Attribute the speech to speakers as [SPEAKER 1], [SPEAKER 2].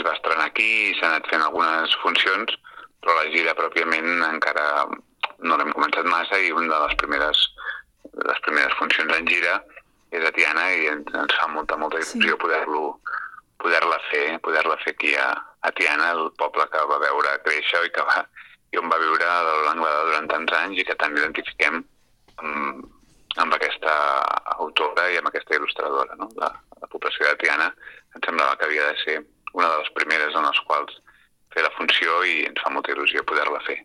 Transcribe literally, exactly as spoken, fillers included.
[SPEAKER 1] va estrenar aquí i s'ha anat fent algunes funcions, però la gira pròpiament encara no l'hem començat massa i una de les primeres, les primeres funcions en gira és a Tiana i ens, ens fa molta, molta il·lusió sí. poder-lo poder-la fer, poder-la fer aquí a, a Tiana, el poble que va veure créixer i que va, i on va viure l'Anglada durant tants anys i que tant identifiquem amb, amb aquesta autora i amb aquesta il·lustradora, no? La, la població de Tiana em semblava que havia de ser una de les primeres en les quals fer la funció i ens fa molta il·lusió poder-la fer.